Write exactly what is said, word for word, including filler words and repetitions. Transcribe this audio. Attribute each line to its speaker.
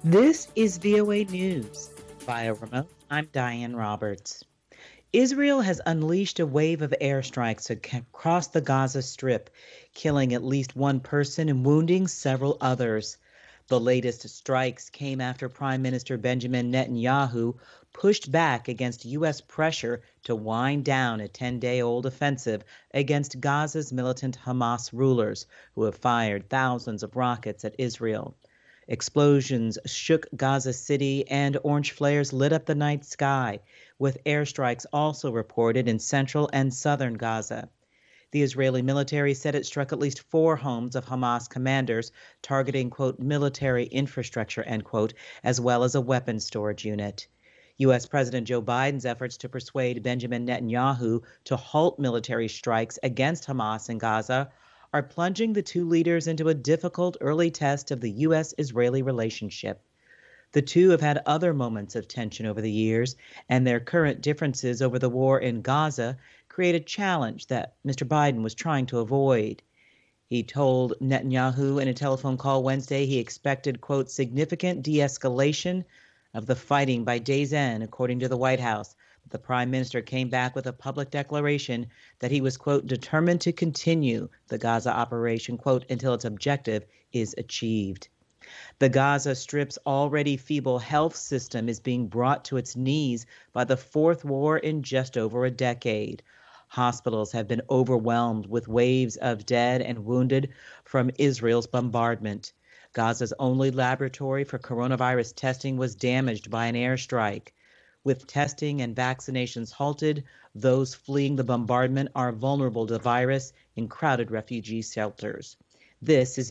Speaker 1: This is V O A News. Via remote, I'm Diane Roberts. Israel has unleashed a wave of airstrikes across the Gaza Strip, killing at least one person and wounding several others. The latest strikes came after Prime Minister Benjamin Netanyahu pushed back against U S pressure to wind down a ten-day-old offensive against Gaza's militant Hamas rulers, who have fired thousands of rockets at Israel. Explosions shook Gaza City and orange flares lit up the night sky, with airstrikes also reported in central and southern Gaza. The Israeli military said it struck at least four homes of Hamas commanders, targeting, quote, military infrastructure, end quote, as well as a weapons storage unit. U S. President Joe Biden's efforts to persuade Benjamin Netanyahu to halt military strikes against Hamas in Gaza are plunging the two leaders into a difficult early test of the U S Israeli relationship. The two have had other moments of tension over the years, and their current differences over the war in Gaza create a challenge that Mister Biden was trying to avoid. He told Netanyahu in a telephone call Wednesday he expected, quote, significant de-escalation of the fighting by day's end, according to the White House. The prime minister came back with a public declaration that he was, quote, determined to continue the Gaza operation, quote, until its objective is achieved. The Gaza Strip's already feeble health system is being brought to its knees by the fourth war in just over a decade. Hospitals have been overwhelmed with waves of dead and wounded from Israel's bombardment. Gaza's only laboratory for coronavirus testing was damaged by an airstrike. With testing and vaccinations halted, those fleeing the bombardment are vulnerable to the virus in crowded refugee shelters. This is